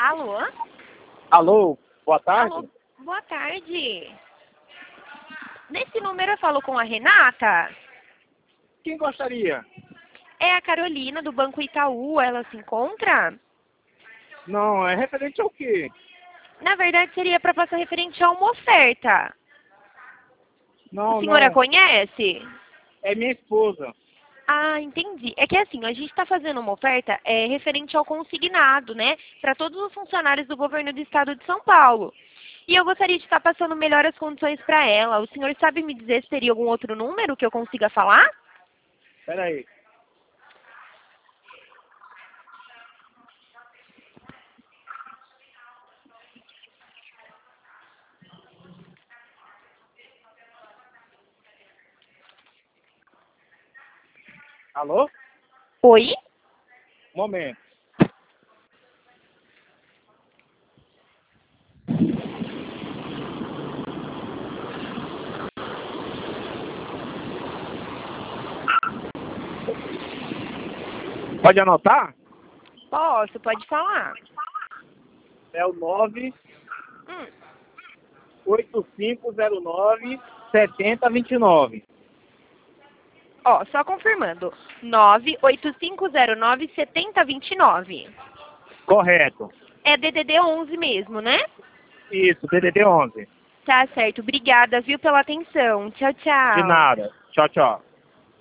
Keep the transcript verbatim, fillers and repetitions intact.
Alô? Alô, boa tarde. Alô, boa tarde. Nesse número eu falo com a Renata? Quem gostaria? É a Carolina, do Banco Itaú. Ela se encontra? Não, é referente ao quê? Na verdade, seria para passar referente a uma oferta. Não, A senhora não. conhece? É minha esposa. Ah, entendi. É que assim, a gente está fazendo uma oferta é, referente ao consignado, né? Para todos os funcionários do governo do estado de São Paulo. E eu gostaria de estar passando melhor as condições para ela. O senhor sabe me dizer se teria algum outro número que eu consiga falar? Espera aí. Alô? Oi? Momento. Pode anotar? Posso, pode falar. É o nove Hum. oito cinco zero nove sete zero dois nove. Ó, só confirmando. nove oito cinco zero nove sete zero dois nove. Correto. É D D D onze mesmo, né? Isso, D D D onze. Tá certo. Obrigada, viu, pela atenção. Tchau, De tchau. nada. Tchau, tchau.